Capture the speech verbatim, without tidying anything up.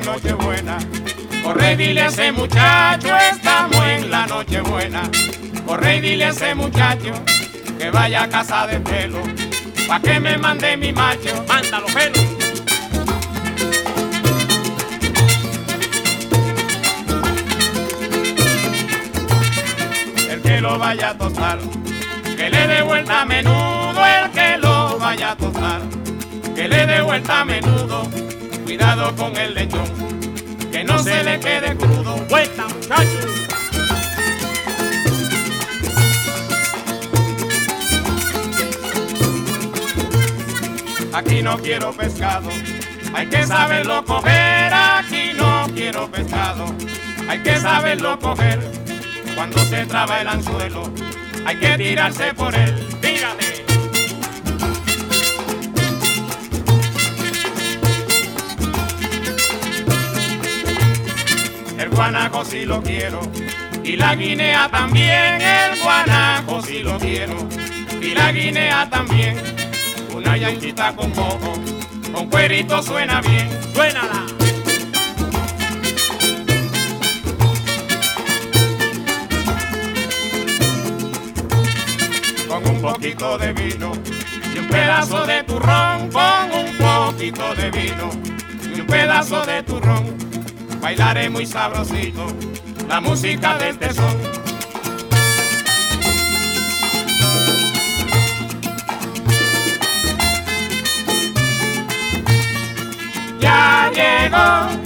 Nochebuena. Corre y dile a ese muchacho, estamos en la Nochebuena. Corre y dile a ese muchacho que vaya a casa de pelo, pa' que me mande mi macho. Mándalo, pelo. El que lo vaya a tostar, que le dé vuelta a menudo. El que lo vaya a tostar, que le dé vuelta a menudo. Cuidado con el lechón, que no se le quede crudo. Vuelta, muchachos. Aquí no quiero pescado, hay que saberlo coger. Aquí no quiero pescado, hay que saberlo coger. Cuando se traba el anzuelo, hay que tirarse por él. Tírate. El guanaco sí lo quiero, y la guinea también. El guanaco sí lo quiero, y la guinea también. Una yanquita con mojo, con cuerito suena bien. Suénala. Con un poquito de vino y un pedazo de turrón. Con un poquito de vino y un pedazo de turrón. Bailaré muy sabrosito la música del tesón. Ya llegó